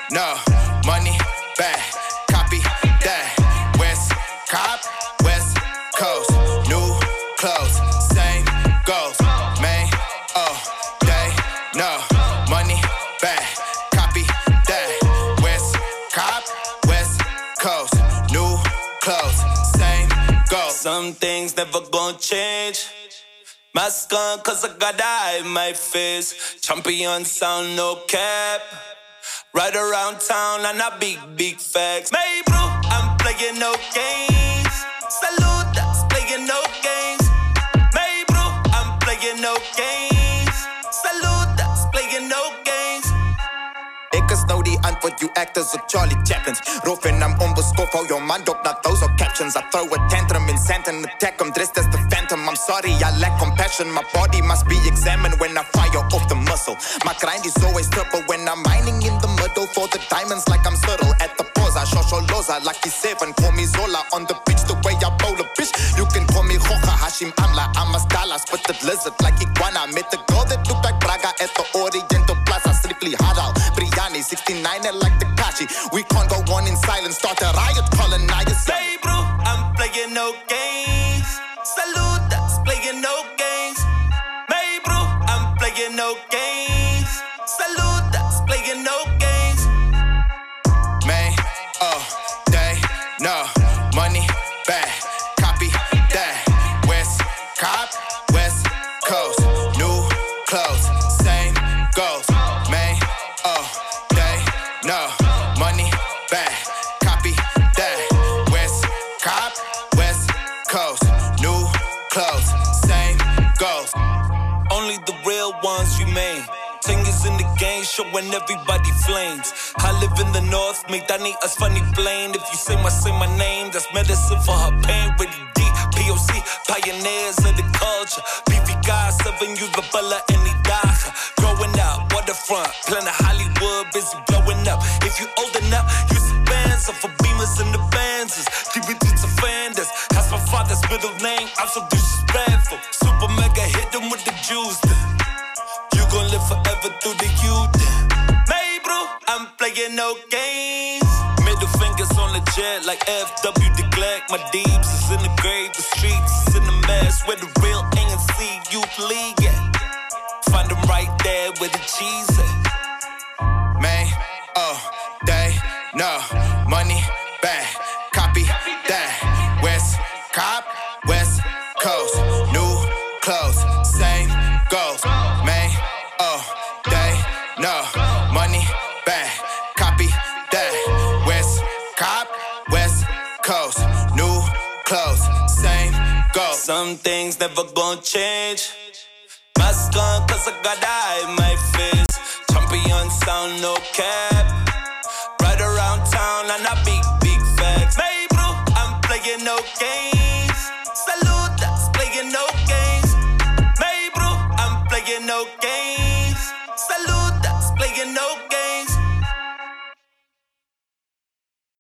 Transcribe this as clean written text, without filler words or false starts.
no, money back, copy that. West Cop, West Coast, new clothes, same goals. Man, oh, they no, money back, copy that. West Cop, West Coast, new clothes, same goals. Some things never gonna change. Mask on, cause I got eye in my face. Champion sound, no cap. Right around town, and I big facts. May bro, I'm playing no games. Salute, that's playing no games. May bro, I'm playing no games. Salute, that's playing no games. Ek is nou die antwoord, you actors op Charlie Chaplins. Roof en I'm onbeskof, hou jou man dop, not those are captions. I throw a tantrum in Santa and attack him, dressed as the phantom. I'm sorry, I lack compassion. My body must be examined when I fire off the muscle. My grind is always triple when I'm mining in the middle for the diamonds like I'm subtle. At the pause, I show Loza, Lucky 7, call me Zola. On the pitch, the way I bowl a bitch, you can call me Hoka, Hashim Amla. I'm a Scala, spit the lizard like Iguana. Met the girl that looked like Braga at the Oriental Plaza, strictly halal. Briani, 69 and like the Kachi. We can't go on in silence, start a riot, colonize. Hey bro, I'm playing no games. Salute, that's playing no games. Hey bro, I'm playing no games. Salute, that's playing no games. Man, oh, they no, money back, copy that. West Cop, West Coast, new clothes, same goals. Man, oh, they no, money back, copy that. West Cop, West Coast, new clothes, same goals. Only the real ones remain. Fingers in the game, showing everybody flames. I live in the north, make that need us funny blame. If you say my name, that's medicine for her pain. Really deep, POC, pioneers of the culture. PVK, 7 use Babala and Idaha. Growing up, waterfront, planet Hollywood, busy blowing up. If you old enough, use the bands for beamers and the bands. DBT to Fanders, that's my father's middle name. I'm so disrespectful. Super mega hit them with the juice. Gon' live forever through the youth. Hey bro, I'm playing no games. Middle fingers on the jet like FW de Klerk. My deeps is in the grave, the streets is in the mess. Where the real ANC youth league at. Find them right there where the cheese at. Man, oh, they no, money back, copy that. West Cop, West Coast, new clothes, same goals. Man, oh, they no, money back, copy that. West Cop, West Coast, new clothes, same goals. Some things never gonna change. Mask on, cause I got eye in my face. Champion sound, no cap. Right around town, and I big facts. Hey bro, I'm playing no games.